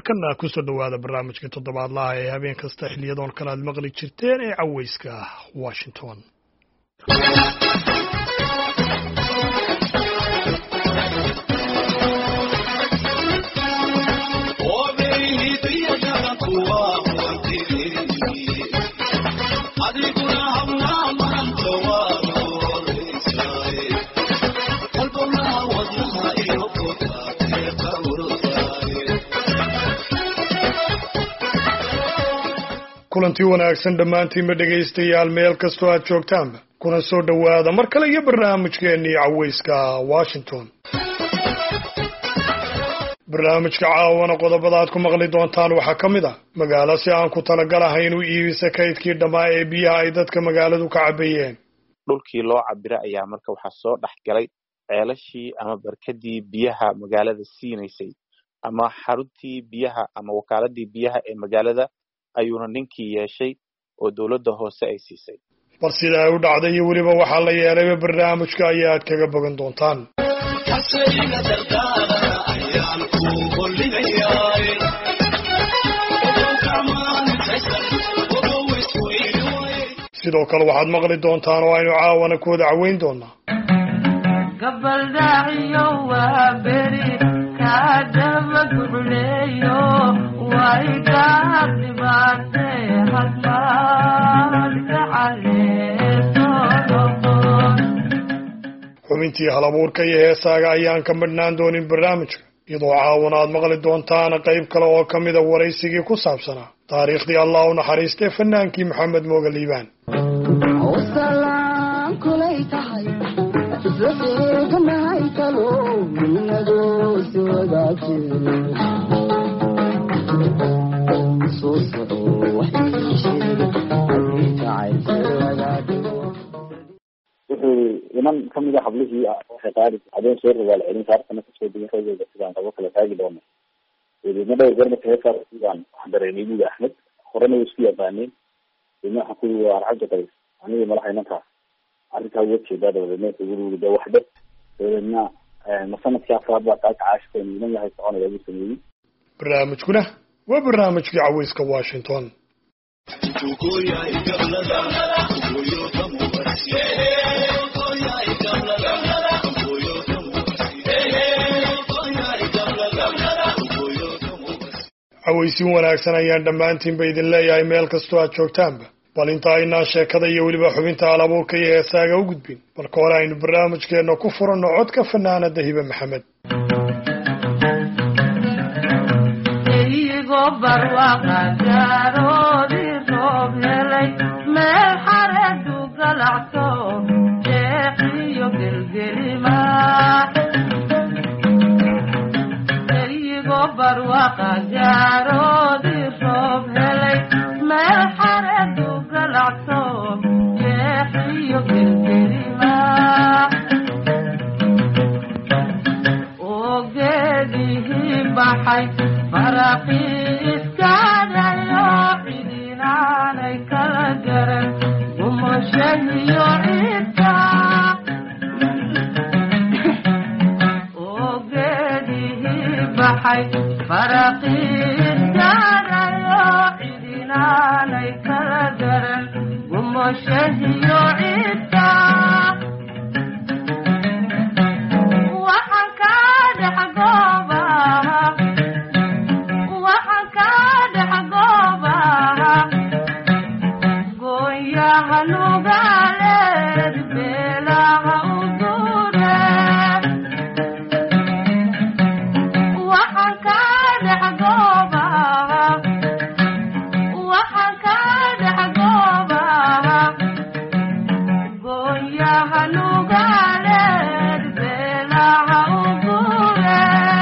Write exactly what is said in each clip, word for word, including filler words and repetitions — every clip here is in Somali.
markana ku soo dhawaada barnaamijka toddobaadlaha ee habeen kasta xiliyadoon kala aad maqli jirteen ee caweyska Washington. kulantii wanaagsan dhamaantiin dhageystayaal meel kastoo aad joogtaan kuna soo dhawaada mar kale iyo barnaamijkeennii caweyska Washington. barnaamijka caawana qodobada aad ku maqli doontaan waxaa ka mid ah magaalo si aan ku talagalahay inuu iibisa kaydkii dhammaa ee biyaha ay dadka magaaladu ka cabayeen. dhulkii loo cabira ayaa marka waxaa soo dhaxgalay ceelashii ama barkadii biyaha magaalada siinaysay ama xaruntii biyaha ama wakaaladii biyaha ee magaalada ayuuna ninkii yeeshay oo dawladda hoose ay siisay. bal sida ay u dhacday iyo weliba waxaa la yeelay barnaamijka ayaad kaga bogan doontaan. sidoo kale waxaad maqli doontaan oo aynu caawana ku wada caweyn doonaa gabaldhaciyo waa beri kaadaba gucleeyo way gaadhibaatee hadmaadka caleesoodhofo. xubintii halabuurka iyo heesaaga ayaan ka midhnaan doonin barnaamijka iyadoo caawana aad maqli doontaan qayb kale oo ka mida waraysigii ku saabsanaa taariikhdii allah u naxariistay fanaankii maxamed mooga liibaan. wuxuu iman ka mid a hablihii waxay qaadi habeen soo rawaal celin saartana kasoo degin ragooda sidaan qabo kala taagi doono deedna dhowr goor marka heesaa sidaan wax dareemay buuga axmed horena way isku yaqaaneen deedna waxaan kuyi waa arcabdi qays anigii madaxa inankaas arrintaa uga jeedaa dabadeedna wuxuu wuri de waxdhe dabadeedna ma sanadkii afraad baa kaa kacaashikeen inan yahay soconaya buu sameeyey. barnaamijkuna waa barnaamijkii caweyska Washington. caweysin wanaagsan ayaan dhammaantiinba idin leeyahay meel kastoo aad joogtaanba. bal inta aynaan sheekada iyo weliba xubinta halabuurka iyo heesaaga u gudbin marka hore aynu barnaamijkeenna ku furanno codka fanaanada hibe maxamed. iyagoo barwaaqa gaaroodii roob helay meel xareedu galacto jeeqiyo gelgelima. iyagoo barwaaqa gaaroodii roob helay meel xareedu galacto jeeqiyo gelgelima. oo geedihii baxay faraqii iskaadayo cidinaanay kala garan gumoshahiyo cidka. oo geedihii baxay faraqii iskaadayo cidinaanay kala garan gumoshahiyo cidka. waxaan ka dhex goobaha waxaan ka dhex goobaha gooyaha nugaaleed beelaha u guure. waxaan ka dhex goobaha waxaan ka dhex goobaha gooyaha nugaaleed beelaha u guure.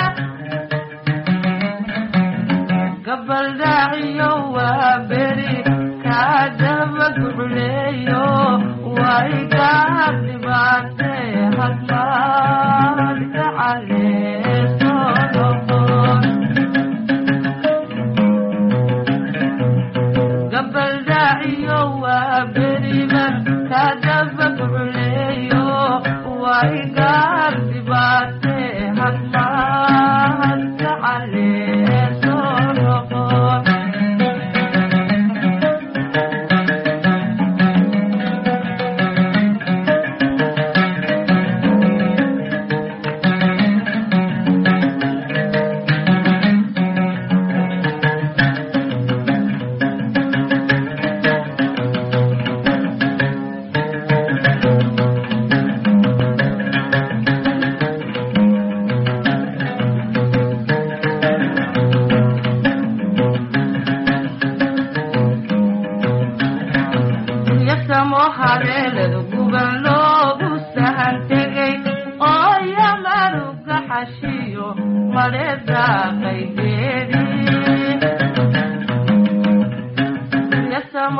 gabaldhaciyo waa beri kaadaba gucleeyo way gaadhibaatee hadmaadka caleesoodhofo. gabaldhaciyo waa beriba kaadaba gucleeyo way gaadhibaatee hadmaadka caleesoodhofo.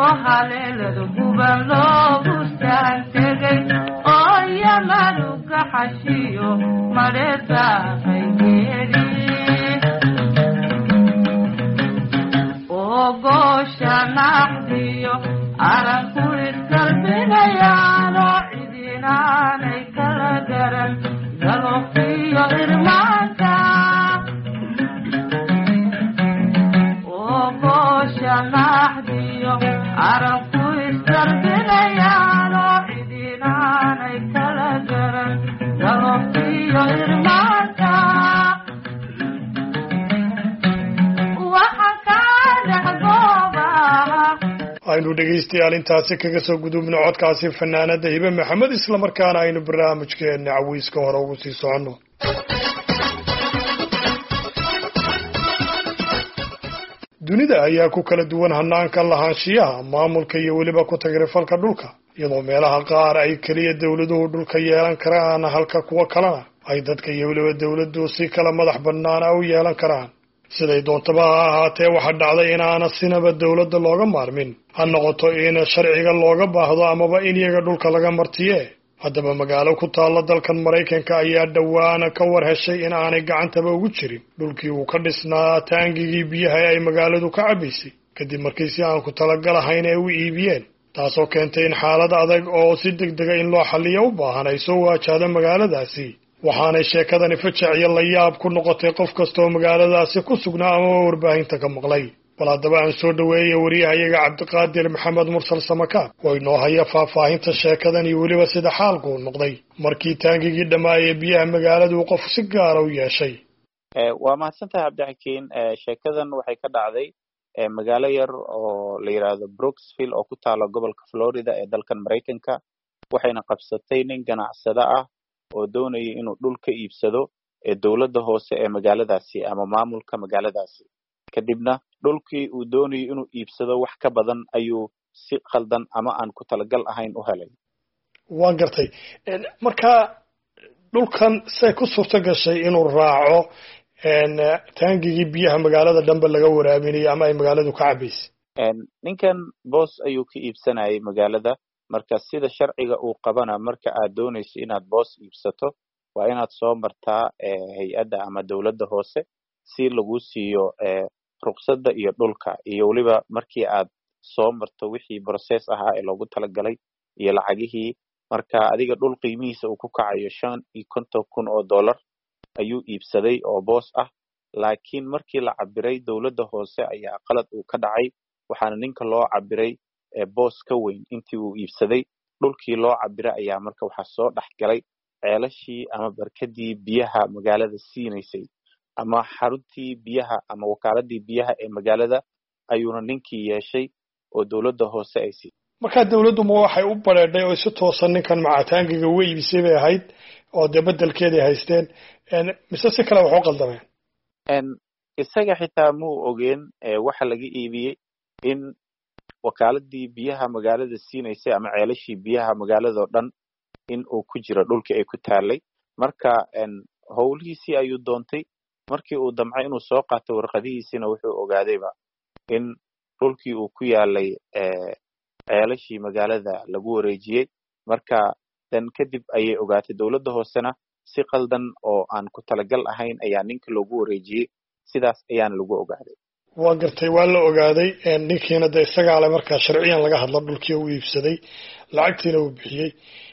haleelada guban loogu saantegay oo yamanu kaxashiyo mareedaaqay geedi oo goosha naxdiyo aranku iskalbinayaanoo cidinaanay kala garan galoofiyo irmaanka oo goosha naxdiyo aranku iskalbinayaanoo cidinaanay kala garan galoofiyo irmaanka aynu dhegaystayaal intaasi kaga soo gudubno codkaasi fanaanada hibe maxamed islamarkaana aynu barnaamijkeena cawiiska hore ugu sii soconno. dunida ayaa ku kala duwan hanaanka lahaanshiyaha maamulka iyo weliba ku tagrifalka dhulka iyadoo meelaha qaar ay keliya dawladuhu dhulka yeelan karaan halka kuwa kalena ay dadka iyo weliba dawladdu si kala madax bannaana u yeelan karaan. siday doontaba ha ahaatee waxaa dhacday inaana sinaba dawladda looga maarmin ha noqoto in sharciga looga baahdo amaba in iyaga dhulka laga martiye. haddaba magaalo ku taalla dalkan Maraykanka ayaa dhawaana ka war heshay in aanay gacantaba ugu jirin dhulkii uu ka dhisnaa taangigii biyaha ay magaaladu ka cabaysay kadib markii si aan ku talagalahayn ay u iibiyeen, taasoo keentay in xaalad adag oo si degdega in loo xalliyo u baahan ay soo waajahdo magaaladaasi. waxaanay sheekadani fajac iyo la yaab ku noqotay qof kasta oo magaaladaasi ku sugnaa ama warbaahinta ka maqlay. bal haddaba aan soo dhaweeyay wariyahayaga cabdiqaadir maxamed mursal samakaab oo inoo haya faahfaahinta sheekadan iyo weliba sida xaalku u noqday markii taangigii dhammaayay biyaha magaaladu qof si gaara u yeeshay. waa mahadsantahay cabdixakiin. sheekadan waxay ka dhacday magaalo yar oo la yidhaahdo Brooksville oo ku taala gobolka Florida ee dalkan Maraykanka, waxayna qabsatay nin ganacsada ah oo doonayay inuu dhul ka iibsado ee dawladda hoose ee magaaladaasi ama maamulka magaaladaasi. kadibna dhulkii uu doonayay inuu iibsado wax ka badan ayuu si khaldan ama aan ku talagal ahayn u helay. waan gartay. marka dhulkan say ku suurto gashay inuu raaco taangigii biyaha magaalada dhanba laga waraabinayo ama ay magaaladu ka cabaysay? ninkan boos ayuu ka iibsanayay magaalada. marka sida sharciga uu qabana marka aad doonayso inaad boos iibsato waa inaad soo martaa hay-adda ama dawladda hoose si lagu siiyo ruqsadda iyo dhulka, iyo weliba markii aad soo marto wixii process ahaa ee loogu talagalay iyo lacagihii. marka adiga dhul qiimihiisa uu ku kacayo shan iyo konton kun oo dollar ayuu iibsaday oo boos ah, laakiin markii la cabiray dawladda hoose ayaa qalad uu ka dhacay, waxaana ninka loo cabiray boos ka weyn intii uu iibsaday. dhulkii loo cabiray ayaa marka waxaa soo dhex galay ceelashii ama barkadii biyaha magaalada siinaysay ama xaruntii biyaha ama wakaaladii biyaha ee magaalada ayuuna ninkii yeeshay oo dawladda hoose ay siisay. markaa dawladdu ma waxay u bareedhay oo si toosan ninkan macataangiga uga iibisay bay ahayd oo dee bedelkeeday haysteen, mise si kale wax u qaldameen? isaga xitaa muu ogeen waxa laga iibiyey in wakaaladii biyaha magaalada siinaysay ama ceelashii biyaha magaalado dhan in uu ku jiro dhulkii ay ku taalay. marka howlihiisii ayuu doontay. markii uu damcay inuu soo qaato warqadihiisina wuxuu ogaadayba in dhulkii uu ku yaalay ceelashii magaalada lagu wareejiyey. marka dan kadib ayay ogaatay dawladda hoosena si qaldan oo aan ku talagal ahayn ayaa ninka loogu wareejiyey. sidaas ayaana lagu ogaaday. waa gartay, waa la ogaaday. ninkiina de isagaa le markaa sharciyan laga hadla dhulkii uu iibsaday, lacagtiina uu bixiyey.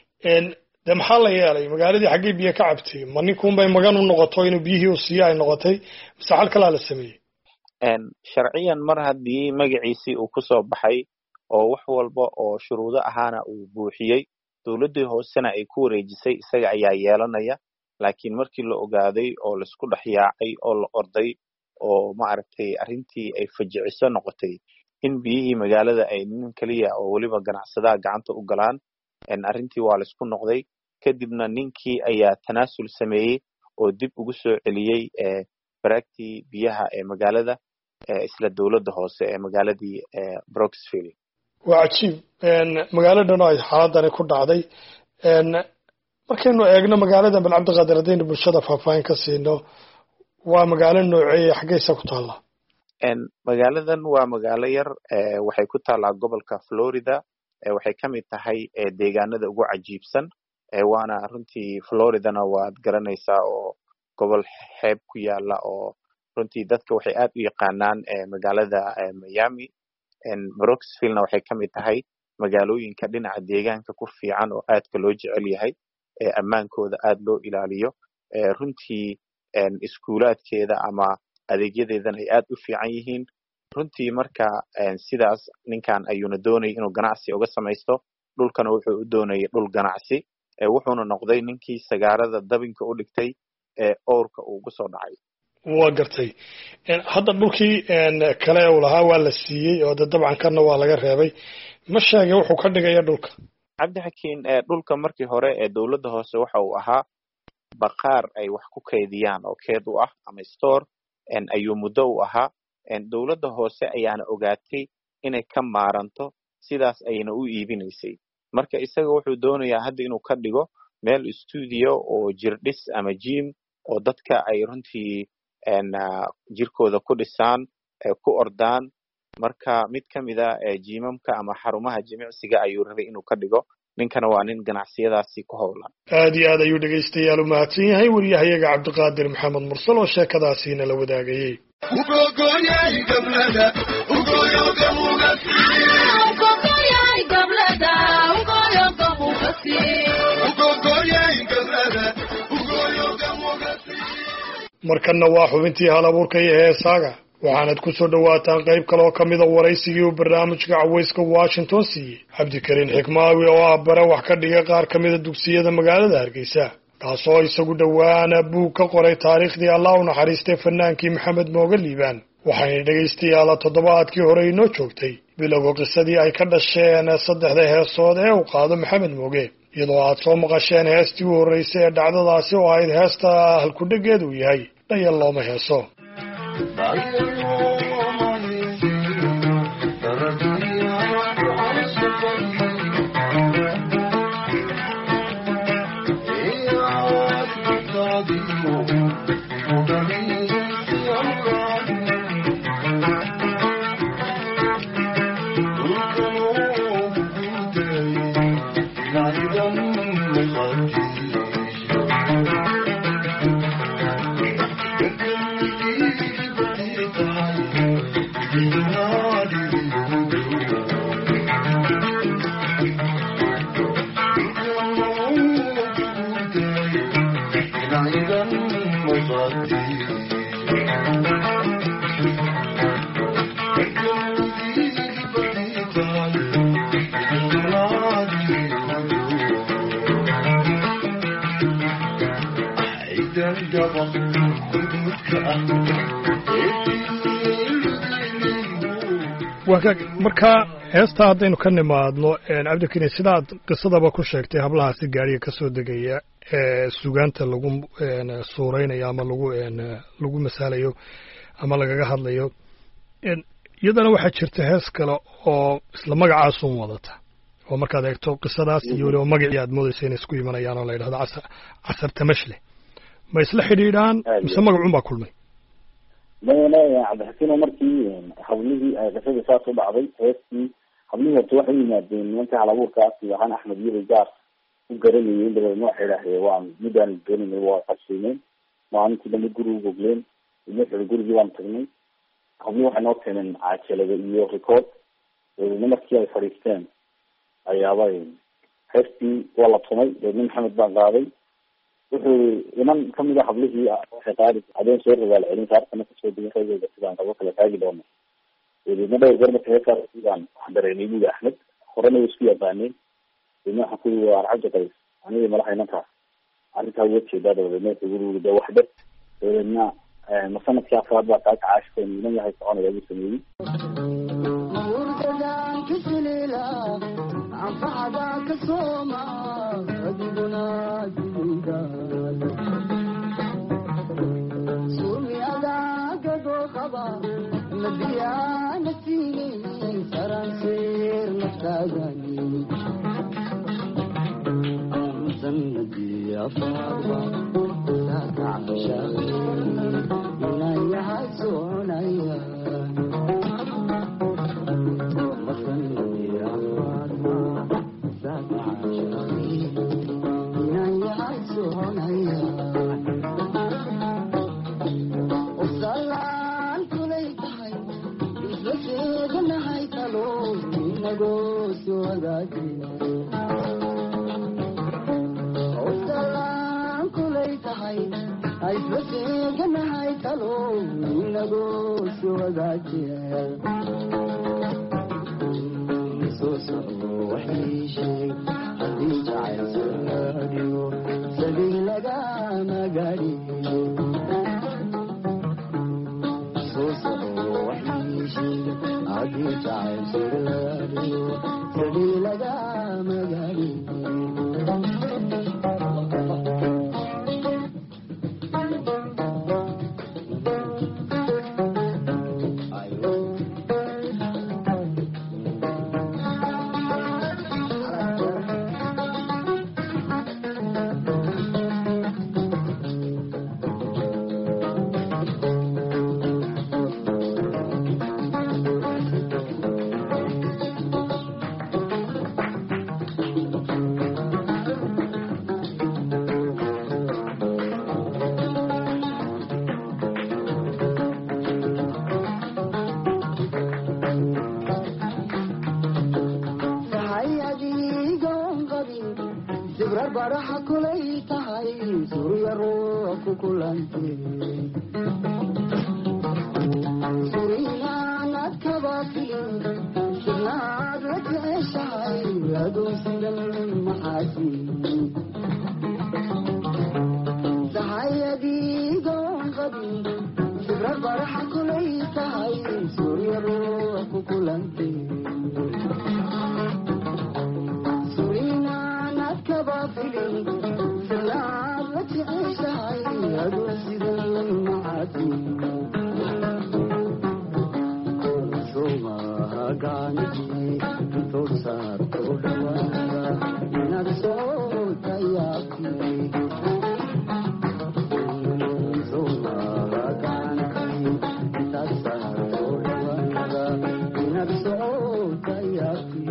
de maxaa la yeelay? magaaladii xaggay biyo ka cabtay? ma ninkuunbay magan u noqoto inuu biyihii u siiyo ay noqotay, mise xal kalaa la sameeyey? sharciyan mar haddii magaciisii uu kusoo baxay oo wax walba oo shuruudo ahaana uu buuxiyey, dawladdii hoosena ay ku wareejisay, isaga ayaa yeelanaya. laakiin markii la ogaaday oo laisku dhex yaacay oo la orday oo maaragtay arrintii ay fajiciso noqotay in biyihii magaalada ay nin keliya oo weliba ganacsadaha gacanta u galaan, arrintii waa laisku noqday. kadibna ninkii ayaa tanaasul sameeyey oo dib ugu soo celiyey baraagtii biyaha ee magaalada isla dawladda hoose ee magaaladii Brooksville. waa cajiib. magaaladan oo ay xaaladani ku dhacday, markaynu eegno magaaladan bal cabdiqaadir haddaynu bulshada faahfaahin ka siino, waa magaalo nooceeya xaggaysa ku taalla? magaaladan waa magaalo yar waxay ku taalaa gobolka Florida waxay ka mid tahay deegaanada ugu cajiibsan waana runtii Floridana waad garanaysaa oo gobol xeeb ku yaala oo runtii dadka waxay aad u yaqaanaan magaalada Miami Brooksville waxay ka mid tahay magaalooyinka dhinaca deegaanka ku fiican oo aadka loo jecel yahay ammaankooda aad loo ilaaliyo runtii iskuulaadkeeda ama adeegyadeedan ay aad u fiican yihiin runtii marka sidaas ninkan ayuuna doonayay inuu ganacsi uga samaysto dhulkana wuxuu u doonayay dhul ganacsi wuxuuna noqday ninkii sagaarada dabinka u dhigtay ee oorka uu ugu soo dhacay waa gartay hadda dhulkii kale uu lahaa waa la siiyey oo dabcan kana waa laga reebay ma sheegay wuxuu ka dhigaya dhulka cabdixakiin dhulka markii hore ee dowladda hoose waxa uu ahaa baqaar ay wax ku kaydiyaan oo keed u ah ama store ayuu muddo u ahaa dowladda hoose ayaana ogaatay inay ka maaranto sidaas ayna u iibinaysay marka isaga wuxuu doonayaa hadda inuu ka dhigo meel studio oo jirdhis ama gym oo dadka ay runtii jirkooda ku dhisaan ku ordaan marka mid ka mid ah jimamka ama xarumaha jimicsiga ayuu rabay inuu ka dhigo ninkana waa nin ganacsiyadaasi ku howlan aad iyo aad ayuu dhegaystayaal u mahadsan yahay wariyahayaga cabdiqaadir maxamed mursal oo sheekadaasiina la wadaagayey markanna waa xubintii hal abuurka iyo heesaaga waxaanad ku soo dhawaataan qayb kale oo ka mida waraysigii uu barnaamijka cawayska Washington siiyey cabdikariin xikmaawi oo ah bare wax ka dhiga qaar ka mida dugsiyada magaalada Hargeysa kaasoo isagu dhawaana buug ka qoray taariikhdii Allah u naxariistay fanaankii Maxamed Mooge Liibaan waxayna dhegaystayaal toddobaadkii hore inoo joogtay bilowga qisadii ay ka dhasheen saddexda heesood ee uu qaado Maxamed Mooge iyadoo aad soo maqasheen heestii u horeysay ee dhacdadaasi oo ahayd heesta halkudhigeedu yahay dhayal looma heeso marka heesta haddaynu ka nimaadno cabdikariin sidaad qisadaba ku sheegtay hablahaasi gaariga ka soo degaya ee sugaanta lagu suuraynayo ama lagu lagu masaalayo ama lagaga hadlayo iyadana waxaa jirta hees kale oo isla magacaasun wadata oo markaad eegto qisadaas iyo weliba magacii aad moodaysa inay isku imanayaan oo la yidhahdo casar casar tamashle ma isla xidhiidhaan mise magacun baa kulmay mayna cabdixakiin markii hablihii ay qisada saas u dhacday heestii hablihii horta waxay yimaadeen nimanka halabuurkaas waxaan axmed yiri gaar u garanayeen dabeedna waxay idhaahdeen waa midaan doonayay waa qashiimeen maalintii dambe guriga gogleen idin gurigii waan tagnay hablihii waxay noo keeneen caajalada iyo record dabeedna markii ay fadhiisteen ayaaba heestii waa la tumay dabeedna maxamed baan qaaday wuxuu iman kamid ah hablihii waxay qaadi hadeen soo rogaal celin saartana kasoo degin ragooda sidaan qabo kala taagi doono dabeedna dhowr goor marka heeskaas sidaan wax dareemay buuga axmed horena way isku yaqaaneen dabeedna waxaan ku yii waa arcabda qays aniga malaha inantaas arrintaa uga jeedaa dabadeedna guriga de waxdhe dabadeedna ma sanadkii afraad baa kaaka caashikoon inan yahay soconaya buu sameeyey wadaagi osalaan kulay tahay aysla seeganahay talo inagoo si wadaagi soo soco waxii sheeg haddii jacayl soo sadii lagama gaadhiyo soo soco waxii sheeg haddii jacayl soo sadii lagama gaadhiyo baraha kulay tahay suuriya ruux ku kulantay suuriyaanad kabaatin sinaad la jeceshahay adoonsidan maxaasi sahayadiigoon qabin sibrar baraha kulay tahay suuriya ruux ku kulantay سلام وتعيش عياد وسيد المعادي ثم هاقاني توصار تولوانا نرسو تياكي ثم هاقاني توصار تولوانا نرسو تياكي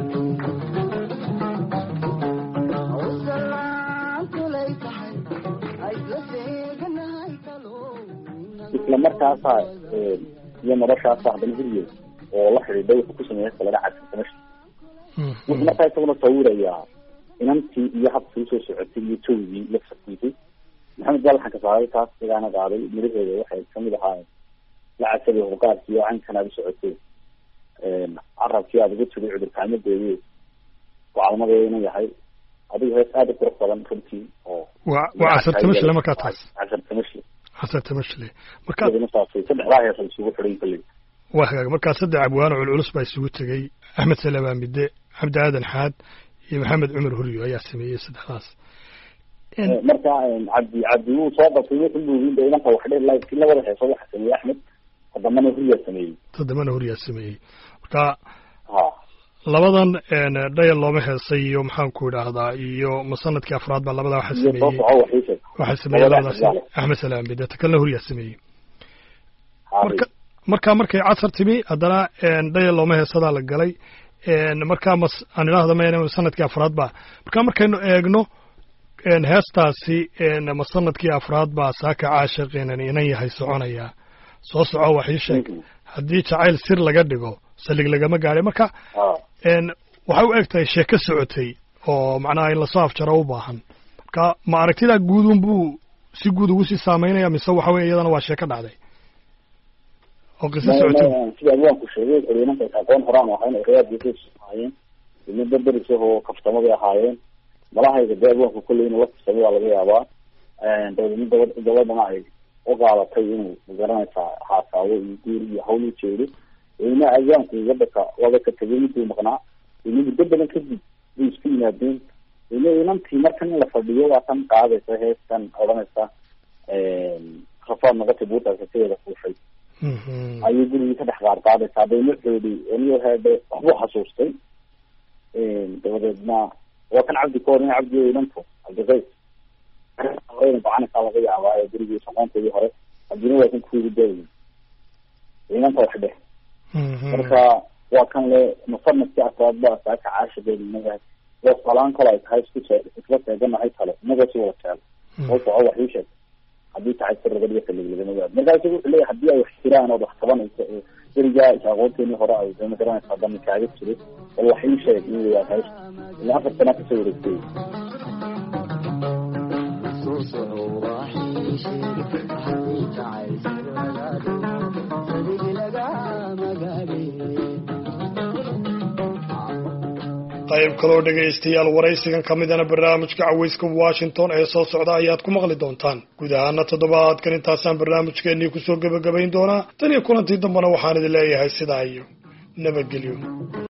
isla markaasa iyo noloshaasa haddana hiriyo oo la xidhiidhay wuxuu ku sameeyay kalena cadka meesha wuxuu markaa isaguna sawirayaa inantii iyo habkii usoo socotay iyo jawgii la fakiisay maxamed baa laxanka saaray taas igaana qaaday midhaheeda waxay kamid ahaayeen la cadsaday huqaadkii oo cankan aad u socotay carabkii aad ugu tiri cudurkaamadeedii gocalmadeeda inuu yahay adiga hees aada u qurux badan runtii oo waa waa casarta mashle markaa taas casarta mashle casarta mashle markaa saddexdaa hees ay isugu xidhan kalley waa hagaag markaa saddex abwaano culculus baa isugu tegey axmed salabaan midde cabdi aadan xaad iyo maxamed cumar huriyo ayaa sameeyey saddexdaas marka cabdi cabdi wuu soo qabtay wuxuu buugin dee inanka wax dhe laakiin labada heeso waxa sameeyey axmed todobana huriyaa sameeyey todobana huriyaa sameeyey marka labadan dhayal looma heesay iyo maxaanku idhaahdaa iyo masanadkii afraad baa labadaa waxa sameeyey waxa sameeyey labadaas axmed salaam bide ta kalena huriyaa sameeyey marka markaa markay casar timi haddana dhayal looma heesadaa la galay markaa mas aan idhaahda mayna sanadkii afraad baa markaa markaynu eegno heestaasi masanadkii afraad baa saaka caashiqiinan inan yahay soconayaa soo soco wax ii sheeg haddii jacayl sir laga dhigo salig lagama gaadhay marka waxay u eg tahay sheeko socotay oo macnaha in lasoo afjaro u baahan marka ma aragtidaa guudun buu si guud ugu sii saameynaya mise waxa weye iyadana waa sheeko dhacday oo qiso socotay sida abwaanku sheegay xoriyinanka aqoon horaan ahayn reyaadkiis ahaayeen ina berberisahoo kaftamo bay ahaayeen malahayga dee abwaanku kolley inuu la kaftamay waa laga yaabaa dawladna daba gabadhana ay u qaadatay inuu magaranaysaa haasaabo iyo guur iyo hawl u jeedo ina abwaanku wadaka wada ka tegay miduu maqnaa ina muddo badan kadib bay isku yimaadeen ina inantii markan in la fadhiyo waa tan qaadaysa heestan odhanaysa rafaad noqotay buurtaas kateeda fuushay ayuu gurigii ka dhex qaar qaadaysaa baynaxoodi aniyo heede waxbuu xasuustay dabadeedna waa kan cabdi ka hor in cabdi inantu cabdiqays bacanaysaa laga yaabaa ee gurigii saqoonteedii hore cabdina waa kan kuugu daayi inanta wax dheh marka waa kan le musanadkii afraad baa saaka caashigeeda inaga waa salaan kale ay tahay isku isla seeganahay kale inaga si wada jecel oo soco wax ii sheeg haddii tahay sir laga dhiga kalig lagama gaado markaasu wuxuu leeyahay haddii ay wax jiraan ood wax tabanayso berigaa is aqoonteeni hore ay dama garanaysa haddana kaaga jiray bal wax ii sheeg in waa hayst ilaa afar sana kasoo wareegtay qayb kaloo dhegaystayaal waraysigan ka midana barnaamijka cawayska washington ee soo socda ayaad ku maqli doontaan guud ahaana toddobaadkan intaasaan barnaamijkeennii kusoo gebagabayn doonaa tan iyo kulantii dambena waxaan idin leeyahay sidaa iyo nabadgelyo.